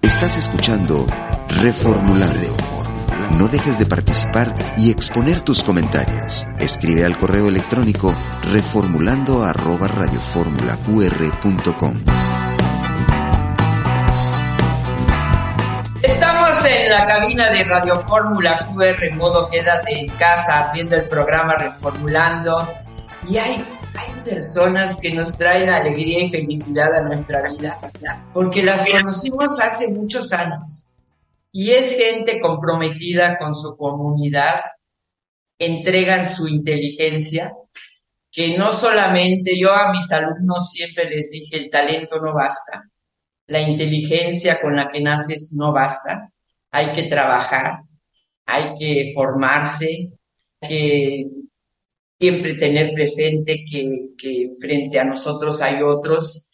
Estás escuchando Reformulando. No dejes de participar y exponer tus comentarios. Escribe al correo electrónico reformulando@radioformulaqr.com. Estamos en la cabina de Radio Fórmula QR, modo quédate en casa, haciendo el programa Reformulando. Y hay personas que nos traen alegría y felicidad a nuestra vida, porque las conocimos hace muchos años. Y es gente comprometida con su comunidad, entregan su inteligencia, que no solamente, yo a mis alumnos siempre les dije, el talento no basta, la inteligencia con la que naces no basta, hay que trabajar, hay que formarse, hay que siempre tener presente que frente a nosotros hay otros.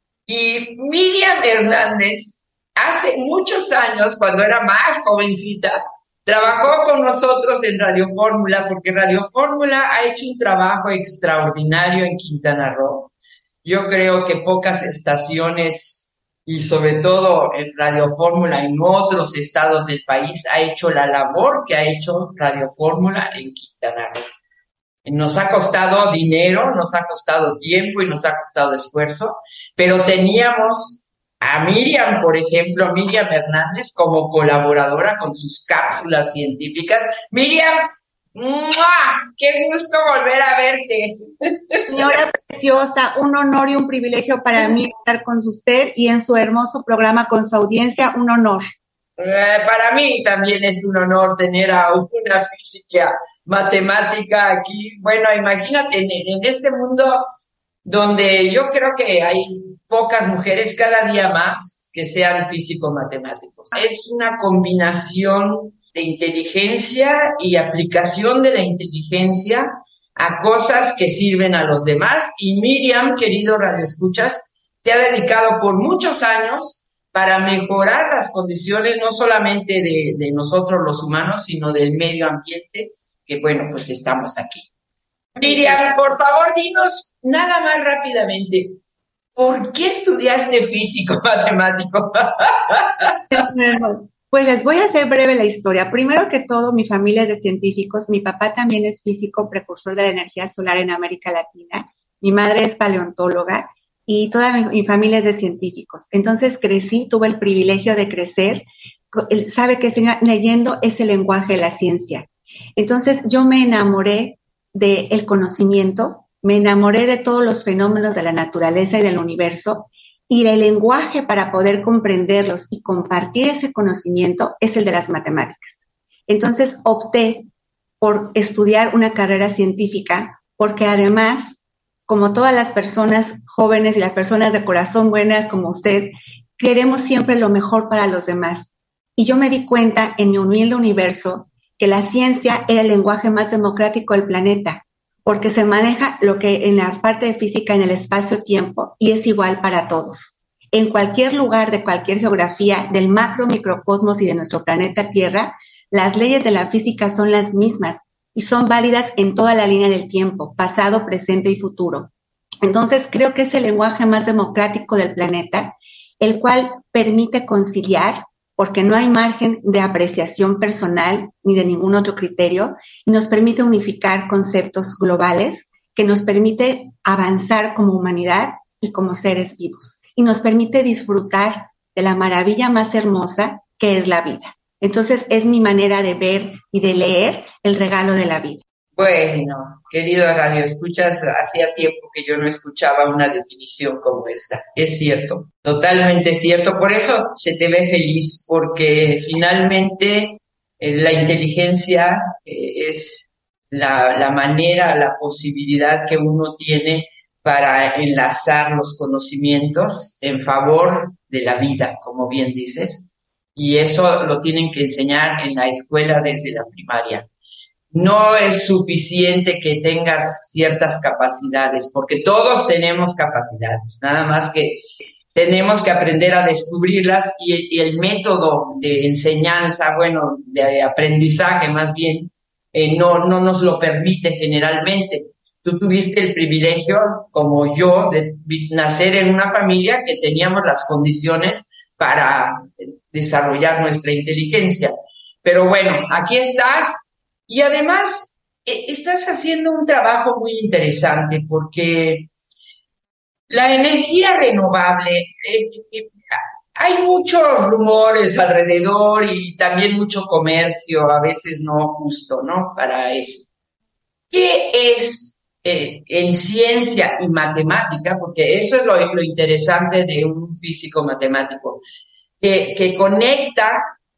Y Miriam Hernández, hace muchos años, cuando era más jovencita, trabajó con nosotros en Radio Fórmula, porque Radio Fórmula ha hecho un trabajo extraordinario en Quintana Roo. Yo creo que pocas estaciones, y sobre todo en Radio Fórmula en otros estados del país, ha hecho la labor que ha hecho Radio Fórmula en Quintana Roo. Nos ha costado dinero, nos ha costado tiempo y nos ha costado esfuerzo, pero teníamos a Miriam, por ejemplo, Miriam Hernández, como colaboradora con sus cápsulas científicas. Miriam, ¡mua! ¡Qué gusto volver a verte! Señora preciosa, un honor y un privilegio para mí estar con usted y en su hermoso programa con su audiencia, un honor. Para mí también es un honor tener a una física matemática aquí. Bueno, imagínate, en este mundo donde yo creo que hay pocas mujeres, cada día más, que sean físico-matemáticos. Es una combinación de inteligencia y aplicación de la inteligencia a cosas que sirven a los demás. Y Miriam, querido radioescuchas, se ha dedicado por muchos años para mejorar las condiciones no solamente de nosotros los humanos, sino del medio ambiente, que bueno, pues estamos aquí. Miriam, por favor, dinos nada más rápidamente, ¿por qué estudiaste físico matemático? Pues les voy a hacer breve la historia. Primero que todo, mi familia es de científicos. Mi papá también es físico, precursor de la energía solar en América Latina. Mi madre es paleontóloga y toda mi familia es de científicos. Entonces crecí, tuve el privilegio de crecer. Sabe que leyendo es el lenguaje de la ciencia. Entonces yo me enamoré del conocimiento, me enamoré de todos los fenómenos de la naturaleza y del universo, y el lenguaje para poder comprenderlos y compartir ese conocimiento es el de las matemáticas. Entonces opté por estudiar una carrera científica porque además, como todas las personas jóvenes y las personas de corazón buenas como usted, queremos siempre lo mejor para los demás. Y yo me di cuenta en mi humilde universo que la ciencia era el lenguaje más democrático del planeta, porque se maneja lo que en la parte de física en el espacio-tiempo y es igual para todos. En cualquier lugar de cualquier geografía del macro microcosmos y de nuestro planeta Tierra, las leyes de la física son las mismas y son válidas en toda la línea del tiempo, pasado, presente y futuro. Entonces creo que es el lenguaje más democrático del planeta, el cual permite conciliar, porque no hay margen de apreciación personal ni de ningún otro criterio, y nos permite unificar conceptos globales que nos permite avanzar como humanidad y como seres vivos, y nos permite disfrutar de la maravilla más hermosa que es la vida. Entonces es mi manera de ver y de leer el regalo de la vida. Bueno, querido Radio Escuchas, hacía tiempo que yo no escuchaba una definición como esta. Es cierto, totalmente cierto. Por eso se te ve feliz, porque finalmente la inteligencia es la manera, la posibilidad que uno tiene para enlazar los conocimientos en favor de la vida, como bien dices. Y eso lo tienen que enseñar en la escuela desde la primaria. No es suficiente que tengas ciertas capacidades, porque todos tenemos capacidades, nada más que tenemos que aprender a descubrirlas y el método de enseñanza, bueno, de aprendizaje más bien, no nos lo permite generalmente. Tú tuviste el privilegio, como yo, de nacer en una familia que teníamos las condiciones para desarrollar nuestra inteligencia. Pero bueno, aquí estás y además estás haciendo un trabajo muy interesante porque la energía renovable, hay muchos rumores alrededor y también mucho comercio, a veces no justo, ¿no? Para eso. ¿Qué es en ciencia y matemática? Porque eso es lo interesante de un físico matemático, que conecta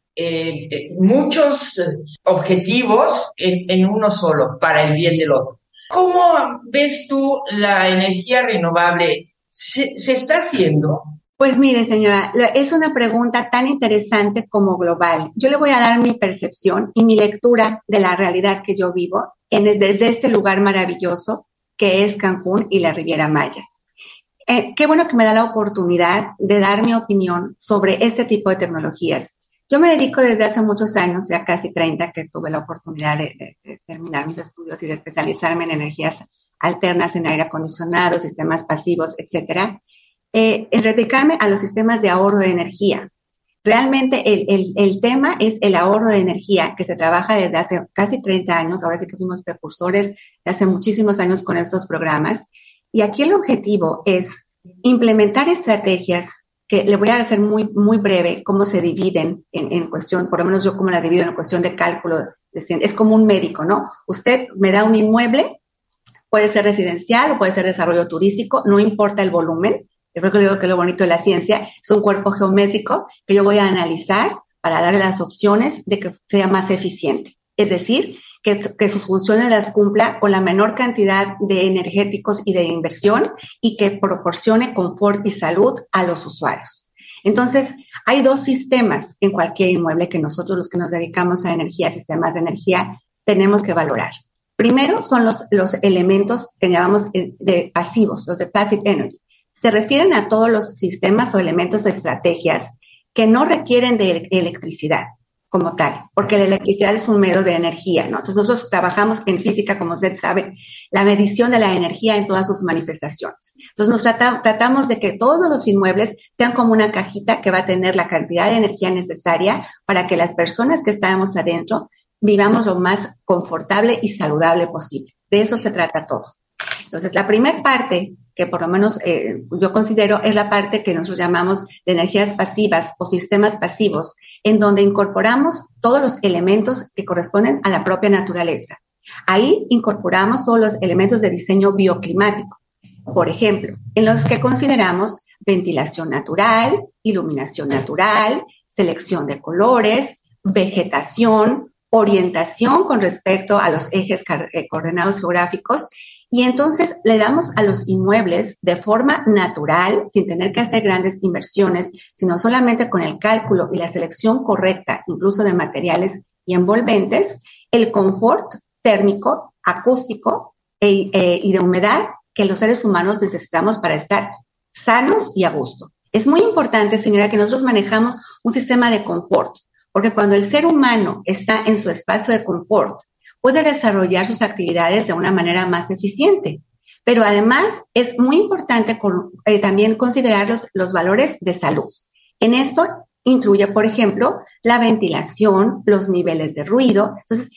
muchos objetivos en uno solo, para el bien del otro. ¿Cómo ves tú la energía renovable? ¿Se está haciendo? Pues mire, señora, es una pregunta tan interesante como global. Yo le voy a dar mi percepción y mi lectura de la realidad que yo vivo desde este lugar maravilloso que es Cancún y la Riviera Maya. Qué bueno que me da la oportunidad de dar mi opinión sobre este tipo de tecnologías. Yo me dedico desde hace muchos años, ya casi 30, que tuve la oportunidad de terminar mis estudios y de especializarme en energías alternas, en aire acondicionado, sistemas pasivos, etcétera. En dedicarme a los sistemas de ahorro de energía. Realmente el tema es el ahorro de energía que se trabaja desde hace casi 30 años, ahora sí que fuimos precursores de hace muchísimos años con estos programas, y aquí el objetivo es implementar estrategias que le voy a hacer muy, muy breve cómo se dividen en cuestión, por lo menos yo como la divido en cuestión de cálculo, es como un médico, ¿no? Usted me da un inmueble, puede ser residencial o puede ser desarrollo turístico, no importa el volumen. Yo creo que digo que lo bonito de la ciencia es un cuerpo geométrico que yo voy a analizar para darle las opciones de que sea más eficiente. Es decir, que sus funciones las cumpla con la menor cantidad de energéticos y de inversión y que proporcione confort y salud a los usuarios. Entonces, hay dos sistemas en cualquier inmueble que nosotros los que nos dedicamos a energía, sistemas de energía, tenemos que valorar. Primero son los elementos que llamamos de pasivos, los de passive energy. Se refieren a todos los sistemas o elementos o estrategias que no requieren de electricidad como tal, porque la electricidad es un medio de energía, ¿no? Entonces nosotros trabajamos en física, como usted sabe, la medición de la energía en todas sus manifestaciones. Entonces nos tratamos de que todos los inmuebles sean como una cajita que va a tener la cantidad de energía necesaria para que las personas que estamos adentro vivamos lo más confortable y saludable posible. De eso se trata todo. Entonces, la primera parte, que por lo menos yo considero, es la parte que nosotros llamamos de energías pasivas o sistemas pasivos, en donde incorporamos todos los elementos que corresponden a la propia naturaleza. Ahí incorporamos todos los elementos de diseño bioclimático. Por ejemplo, en los que consideramos ventilación natural, iluminación natural, selección de colores, vegetación, orientación con respecto a los ejes coordenados geográficos, y entonces le damos a los inmuebles de forma natural, sin tener que hacer grandes inversiones, sino solamente con el cálculo y la selección correcta, incluso de materiales y envolventes, el confort térmico, acústico y de humedad que los seres humanos necesitamos para estar sanos y a gusto. Es muy importante, señora, que nosotros manejamos un sistema de confort, porque cuando el ser humano está en su espacio de confort, puede desarrollar sus actividades de una manera más eficiente. Pero además es muy importante también considerar los valores de salud. En esto incluye, por ejemplo, la ventilación, los niveles de ruido. Entonces,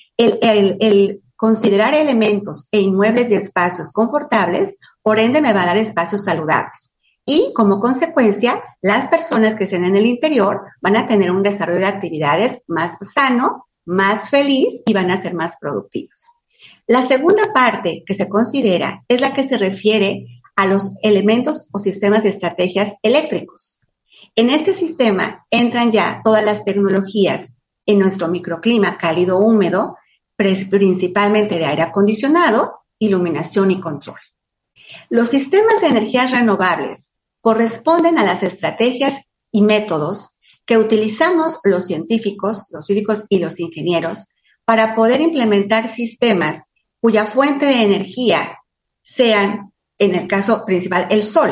el considerar elementos e inmuebles y espacios confortables, por ende me va a dar espacios saludables. Y como consecuencia, las personas que estén en el interior van a tener un desarrollo de actividades más sano, más feliz y van a ser más productivas. La segunda parte que se considera es la que se refiere a los elementos o sistemas de estrategias eléctricos. En este sistema entran ya todas las tecnologías en nuestro microclima cálido húmedo, principalmente de aire acondicionado, iluminación y control. Los sistemas de energías renovables corresponden a las estrategias y métodos que utilizamos los científicos, los físicos y los ingenieros para poder implementar sistemas cuya fuente de energía sean, en el caso principal, el sol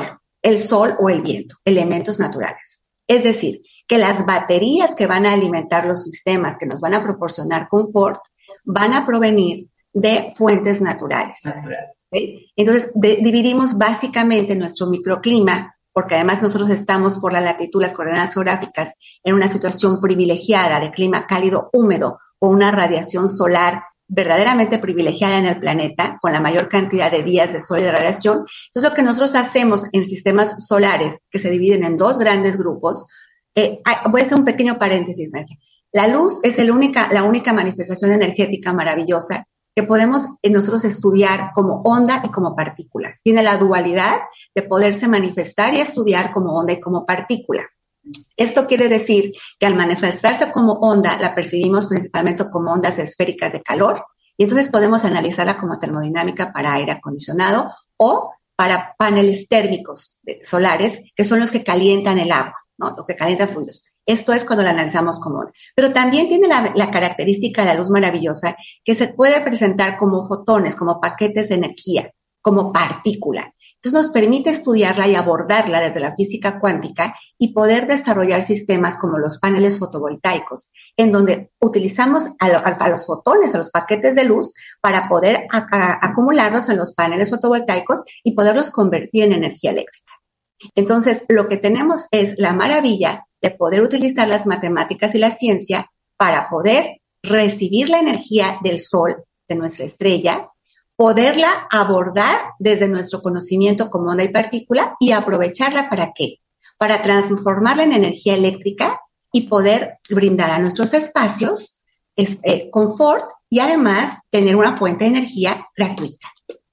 o el viento, elementos naturales. Es decir, que las baterías que van a alimentar los sistemas, que nos van a proporcionar confort, van a provenir de fuentes naturales. ¿Sí? Entonces, dividimos básicamente nuestro microclima porque además nosotros estamos por la latitud, las coordenadas geográficas, en una situación privilegiada de clima cálido húmedo o una radiación solar verdaderamente privilegiada en el planeta, con la mayor cantidad de días de sol y de radiación. Entonces, lo que nosotros hacemos en sistemas solares, que se dividen en dos grandes grupos, voy a hacer un pequeño paréntesis, Nancy. La luz es la única manifestación energética maravillosa que podemos nosotros estudiar como onda y como partícula. Tiene la dualidad de poderse manifestar y estudiar como onda y como partícula. Esto quiere decir que al manifestarse como onda, la percibimos principalmente como ondas esféricas de calor, y entonces podemos analizarla como termodinámica para aire acondicionado o para paneles térmicos solares, que son los que calientan el agua, ¿no? Los que calientan fluidos. Esto es cuando la analizamos como onda. Pero también tiene la característica de la luz maravillosa que se puede presentar como fotones, como paquetes de energía, como partícula. Entonces nos permite estudiarla y abordarla desde la física cuántica y poder desarrollar sistemas como los paneles fotovoltaicos, en donde utilizamos a los fotones, a los paquetes de luz, para poder acumularlos en los paneles fotovoltaicos y poderlos convertir en energía eléctrica. Entonces, lo que tenemos es la maravilla de poder utilizar las matemáticas y la ciencia para poder recibir la energía del sol, de nuestra estrella, poderla abordar desde nuestro conocimiento como onda y partícula y aprovecharla ¿para qué? Para transformarla en energía eléctrica y poder brindar a nuestros espacios confort y además tener una fuente de energía gratuita.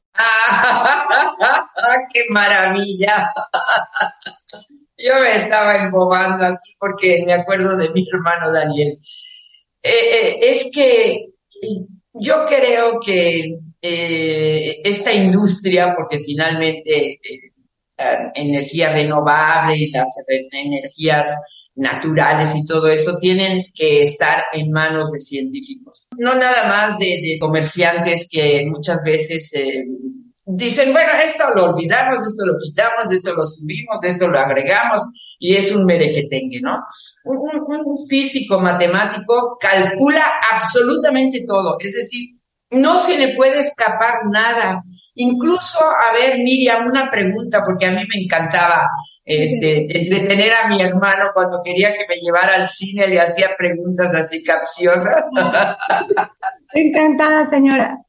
¡Qué maravilla! Yo me estaba embobando aquí porque me acuerdo de mi hermano Daniel. Es que yo creo que esta industria, porque finalmente la energía renovable y las energías naturales y todo eso tienen que estar en manos de científicos, no nada más de comerciantes que muchas veces dicen, bueno, esto lo olvidamos, esto lo quitamos, esto lo subimos, esto lo agregamos y es un merequetengue, ¿no? Un físico matemático calcula absolutamente todo, es decir, no se le puede escapar nada. Incluso, a ver, Miriam, una pregunta, porque a mí me encantaba entretener a mi hermano cuando quería que me llevara al cine, le hacía preguntas así capciosas. Encantada, señora.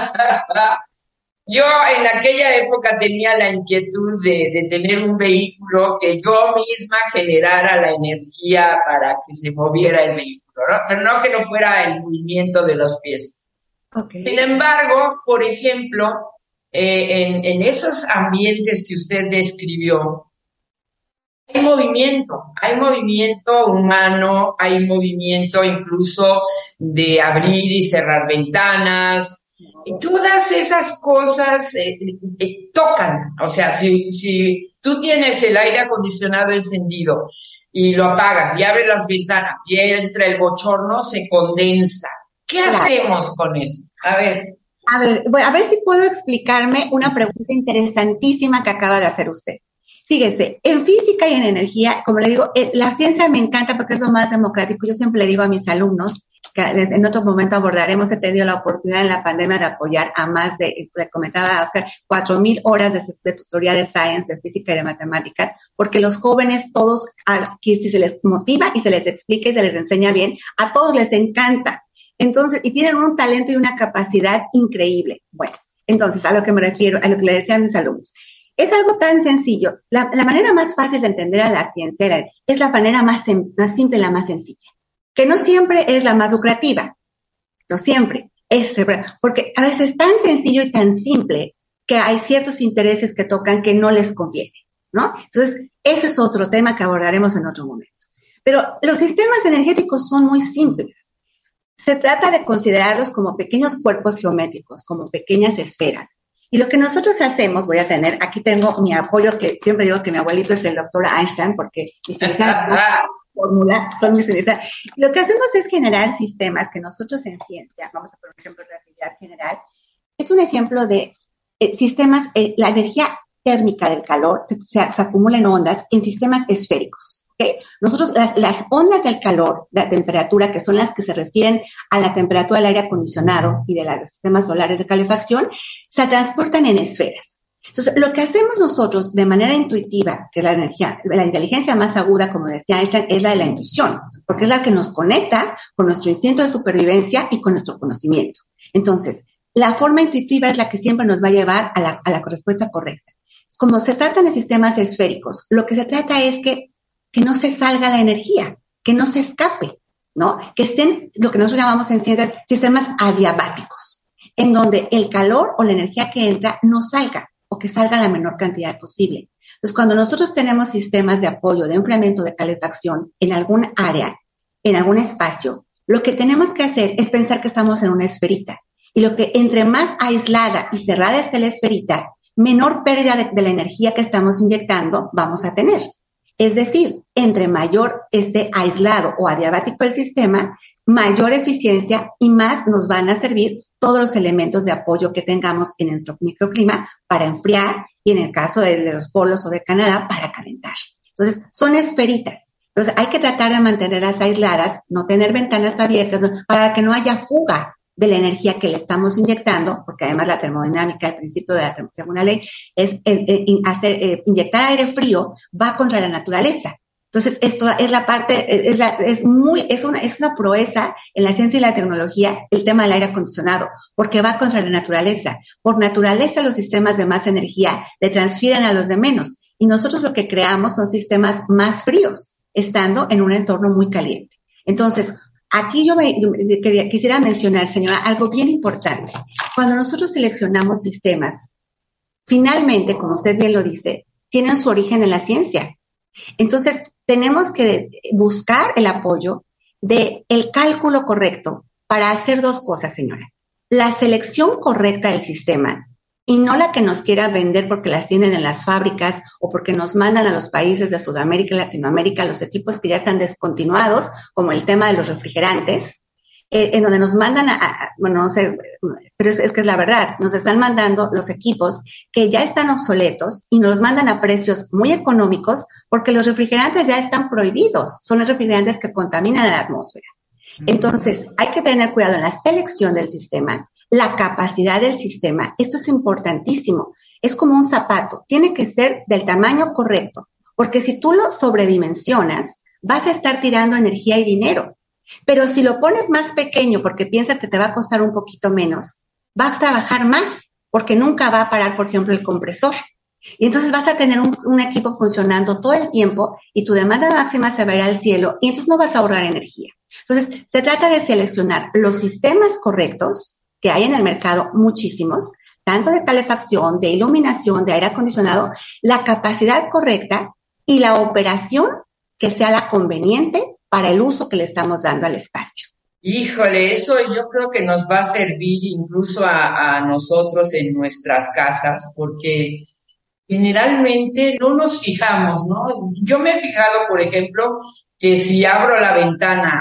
Yo en aquella época tenía la inquietud de tener un vehículo que yo misma generara la energía para que se moviera el vehículo, ¿no? Pero no que no fuera el movimiento de los pies. Okay. Sin embargo, por ejemplo, en esos ambientes que usted describió, hay movimiento humano, hay movimiento incluso de abrir y cerrar ventanas, y todas esas cosas tocan. O sea, si tú tienes el aire acondicionado encendido y lo apagas y abres las ventanas y entra el bochorno, se condensa. ¿Qué hacemos con eso? A ver, a ver si puedo explicarme una pregunta interesantísima que acaba de hacer usted. Fíjese, en física y en energía, como le digo, la ciencia me encanta porque es lo más democrático. Yo siempre le digo a mis alumnos, que en otro momento abordaremos, he tenido la oportunidad en la pandemia de apoyar a más de, le comentaba a Oscar, 4,000 horas de tutoría de science, de física y de matemáticas, porque los jóvenes todos, aquí si se les motiva y se les explica y se les enseña bien, a todos les encanta. Entonces, y tienen un talento y una capacidad increíble. Bueno, entonces, a lo que me refiero, a lo que le decía a mis alumnos. Es algo tan sencillo. La manera más fácil de entender a la ciencia es la manera más simple y la más sencilla. Que no siempre es la más lucrativa. No siempre. Porque a veces es tan sencillo y tan simple que hay ciertos intereses que tocan que no les conviene, ¿no? Entonces, eso es otro tema que abordaremos en otro momento. Pero los sistemas energéticos son muy simples. Se trata de considerarlos como pequeños cuerpos geométricos, como pequeñas esferas. Y lo que nosotros hacemos, aquí tengo mi apoyo, que siempre digo que mi abuelito es el doctor Einstein, porque mis iniciales son mis iniciales. Lo que hacemos es generar sistemas que nosotros en ciencia, vamos a poner un ejemplo de relatividad general, es un ejemplo de sistemas, la energía térmica del calor se acumula en ondas en sistemas esféricos. ¿Okay? Nosotros, las ondas del calor, la temperatura, que son las que se refieren a la temperatura del aire acondicionado y de los sistemas solares de calefacción, se transportan en esferas. Entonces, lo que hacemos nosotros de manera intuitiva, que la inteligencia más aguda, como decía Einstein, es la de la intuición, porque es la que nos conecta con nuestro instinto de supervivencia y con nuestro conocimiento. Entonces, la forma intuitiva es la que siempre nos va a llevar a la respuesta correcta. Como se tratan de sistemas esféricos, lo que se trata es que no se salga la energía, que no se escape, ¿no? Que estén, lo que nosotros llamamos en ciencias, sistemas adiabáticos, en donde el calor o la energía que entra no salga, o que salga la menor cantidad posible. Entonces, cuando nosotros tenemos sistemas de apoyo, de enfriamiento, de calefacción en algún área, en algún espacio, lo que tenemos que hacer es pensar que estamos en una esferita. Y lo que entre más aislada y cerrada esté la esferita, menor pérdida de la energía que estamos inyectando vamos a tener. Es decir, entre mayor esté aislado o adiabático el sistema, mayor eficiencia y más nos van a servir todos los elementos de apoyo que tengamos en nuestro microclima para enfriar y en el caso de los polos o de Canadá para calentar. Entonces, son esferitas. Entonces, hay que tratar de mantenerlas aisladas, no tener ventanas abiertas, para que no haya fuga de la energía que le estamos inyectando, porque además la termodinámica, el principio de la segunda ley, es inyectar aire frío va contra la naturaleza. Entonces, esto es la parte, es una proeza en la ciencia y la tecnología, el tema del aire acondicionado, porque va contra la naturaleza. Por naturaleza, los sistemas de más energía le transfieren a los de menos, y nosotros lo que creamos son sistemas más fríos, estando en un entorno muy caliente. Entonces, aquí yo quisiera mencionar, señora, algo bien importante. Cuando nosotros seleccionamos sistemas, finalmente, como usted bien lo dice, tienen su origen en la ciencia. Entonces, tenemos que buscar el apoyo del cálculo correcto para hacer dos cosas, señora. La selección correcta del sistema y no la que nos quiera vender porque las tienen en las fábricas o porque nos mandan a los países de Sudamérica y Latinoamérica los equipos que ya están descontinuados, como el tema de los refrigerantes, en donde nos mandan bueno, no sé, pero es que es la verdad, nos están mandando los equipos que ya están obsoletos y nos mandan a precios muy económicos porque los refrigerantes ya están prohibidos, son los refrigerantes que contaminan la atmósfera. Entonces, hay que tener cuidado en la selección del sistema, la capacidad del sistema, esto es importantísimo, es como un zapato, tiene que ser del tamaño correcto, porque si tú lo sobredimensionas, vas a estar tirando energía y dinero. Pero si lo pones más pequeño porque piensas que te va a costar un poquito menos, va a trabajar más porque nunca va a parar, por ejemplo, el compresor. Y entonces vas a tener un equipo funcionando todo el tiempo y tu demanda máxima se va a ir al cielo y entonces no vas a ahorrar energía. Entonces, se trata de seleccionar los sistemas correctos, que hay en el mercado muchísimos, tanto de calefacción, de iluminación, de aire acondicionado, la capacidad correcta y la operación que sea la conveniente para el uso que le estamos dando al espacio. Híjole, eso yo creo que nos va a servir incluso a nosotros en nuestras casas, porque generalmente no nos fijamos, ¿no? Yo me he fijado, por ejemplo, que si abro la ventana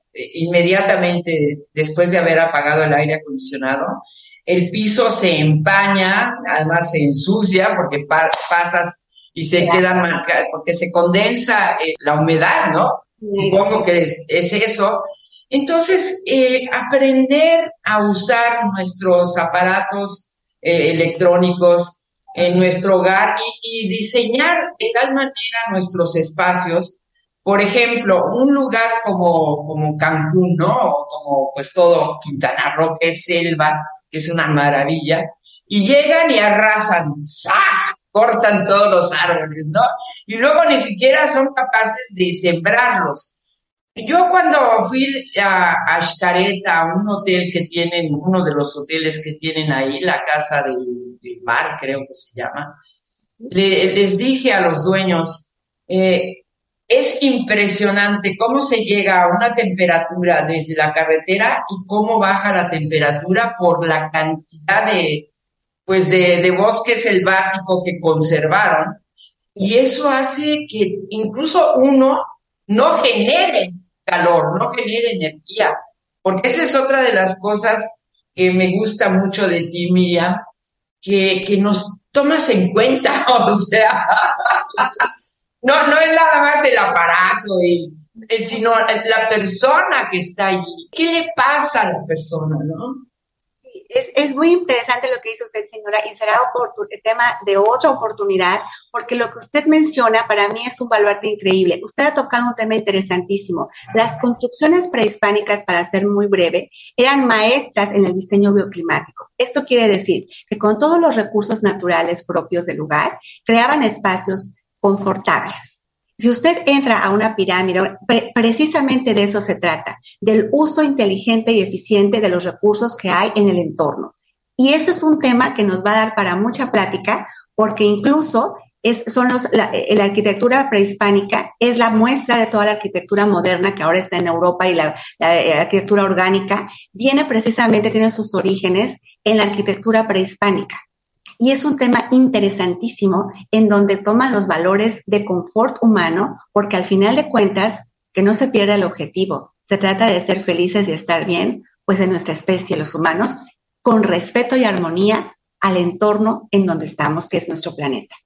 inmediatamente después de haber apagado el aire acondicionado, el piso se empaña, además se ensucia porque pasas y se queda marcado, porque se condensa la humedad, ¿no? Supongo que es eso. Entonces, aprender a usar nuestros aparatos electrónicos en nuestro hogar y diseñar de tal manera nuestros espacios. Por ejemplo, un lugar como Cancún, ¿no? O como pues todo Quintana Roo, que es selva, que es una maravilla, y llegan y arrasan, ¡sac! Cortan todos los árboles, ¿no? Y luego ni siquiera son capaces de sembrarlos. Yo cuando fui a Xcaret, a un hotel que tienen, uno de los hoteles que tienen ahí, la Casa del Mar, creo que se llama, les dije a los dueños, es impresionante cómo se llega a una temperatura desde la carretera y cómo baja la temperatura por la cantidad de bosque selvático que conservaron. Y eso hace que incluso uno no genere calor, no genere energía. Porque esa es otra de las cosas que me gusta mucho de ti, Miriam, que nos tomas en cuenta, o sea, no es nada más el aparato, sino la persona que está allí. ¿Qué le pasa a la persona, no? Es muy interesante lo que dice usted, señora, y será tema de otra oportunidad, porque lo que usted menciona para mí es un baluarte increíble. Usted ha tocado un tema interesantísimo. Las construcciones prehispánicas, para ser muy breve, eran maestras en el diseño bioclimático. Esto quiere decir que con todos los recursos naturales propios del lugar, creaban espacios confortables. Si usted entra a una pirámide, precisamente de eso se trata, del uso inteligente y eficiente de los recursos que hay en el entorno. Y eso es un tema que nos va a dar para mucha plática, porque incluso la arquitectura prehispánica es la muestra de toda la arquitectura moderna que ahora está en Europa, y la arquitectura orgánica tiene sus orígenes en la arquitectura prehispánica. Y es un tema interesantísimo en donde toman los valores de confort humano, porque al final de cuentas, que no se pierda el objetivo. Se trata de ser felices y estar bien, pues en nuestra especie, los humanos, con respeto y armonía al entorno en donde estamos, que es nuestro planeta.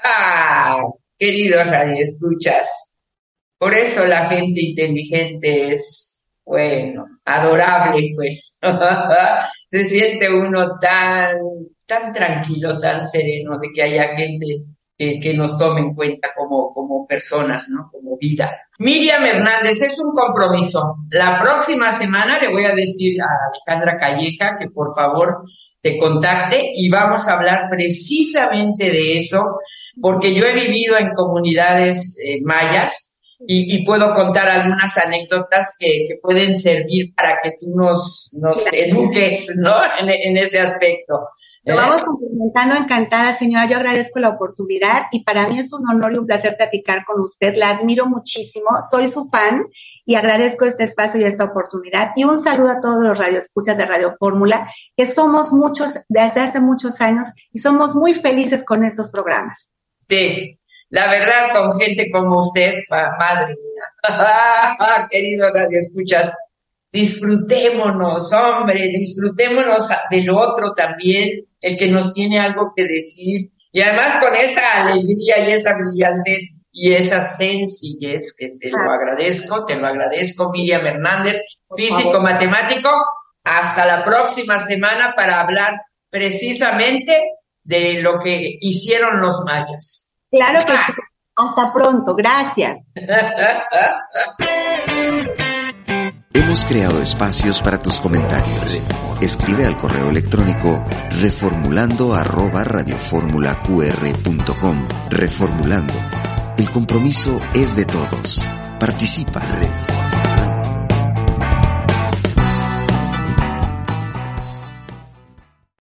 Queridos radioescuchas, por eso la gente inteligente es, adorable, pues. Se siente uno tan tranquilo, tan sereno, de que haya gente que nos tome en cuenta como personas, ¿no? Como vida. Miriam Hernández, es un compromiso. La próxima semana le voy a decir a Alejandra Calleja que por favor te contacte y vamos a hablar precisamente de eso, porque yo he vivido en comunidades mayas y puedo contar algunas anécdotas que pueden servir para que tú nos eduques, ¿no? En ese aspecto. Lo vamos complementando, encantada, señora. Yo agradezco la oportunidad y para mí es un honor y un placer platicar con usted. La admiro muchísimo, soy su fan y agradezco este espacio y esta oportunidad. Y un saludo a todos los radioescuchas de Radio Fórmula, que somos muchos desde hace muchos años y somos muy felices con estos programas. Sí, la verdad, con gente como usted, madre mía, queridos radioescuchas, disfrutémonos, hombre, disfrutémonos del otro también, el que nos tiene algo que decir, y además con esa alegría y esa brillantez y esa sencillez que te lo agradezco, Miriam Hernández, físico matemático. Hasta la próxima semana para hablar precisamente de lo que hicieron los mayas. Claro que sí. Hasta pronto, gracias. Hemos creado espacios para tus comentarios. Escribe al correo electrónico reformulando@radioformulaqr.com. Reformulando. El compromiso es de todos. Participa.